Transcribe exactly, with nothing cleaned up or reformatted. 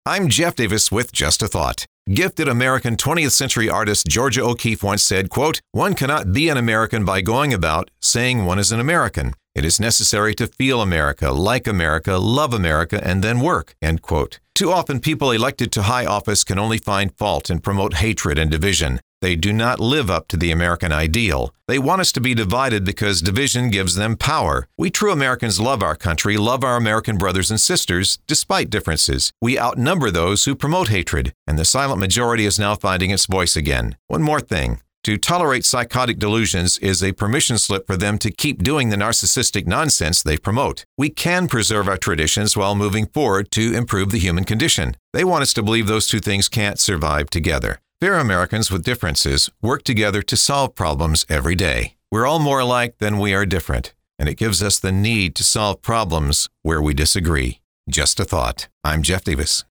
I'm Jeff Davis with Just a Thought. Gifted American twentieth century artist Georgia O'Keeffe once said, quote, "One cannot be an American by going about saying one is an American. It is necessary to feel America, like America, love America, and then work," end quote. Too often people elected to high office can only find fault and promote hatred and division. They do not live up to the American ideal. They want us to be divided because division gives them power. We true Americans love our country, love our American brothers and sisters, despite differences. We outnumber those who promote hatred, and the silent majority is now finding its voice again. One more thing. To tolerate psychotic delusions is a permission slip for them to keep doing the narcissistic nonsense they promote. We can preserve our traditions while moving forward to improve the human condition. They want us to believe those two things can't survive together. Fair Americans with differences work together to solve problems every day. We're all more alike than we are different, and it gives us the need to solve problems where we disagree. Just a thought. I'm Jeff Davis.